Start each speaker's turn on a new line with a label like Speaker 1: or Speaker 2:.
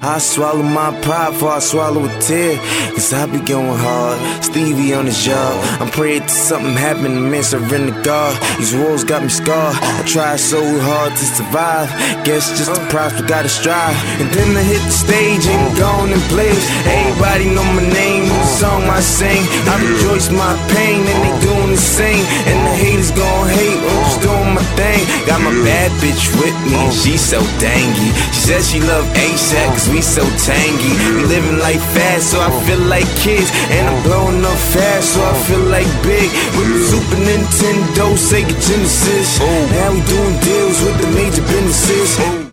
Speaker 1: I swallow my pride before I swallow a tear. Cause I be going hard, Stevie on his job. I'm praying to something happen, the man surrender God. These wars got me scarred, I tried so hard to survive. Guess just the price, we gotta strive. And then I hit the stage and gone in place. Everybody know my name, the song I sing. I rejoice my pain and they doing the same. And the haters gon' hate when I'm just doing my thing. Got my bad bitch with me and she so dangy. She says she love ASAP cause we so tangy. We living life fast so I feel like kids. And I'm blowing up fast so I feel like big. With the Super Nintendo, Sega Genesis. Now we doing deals with the major businesses.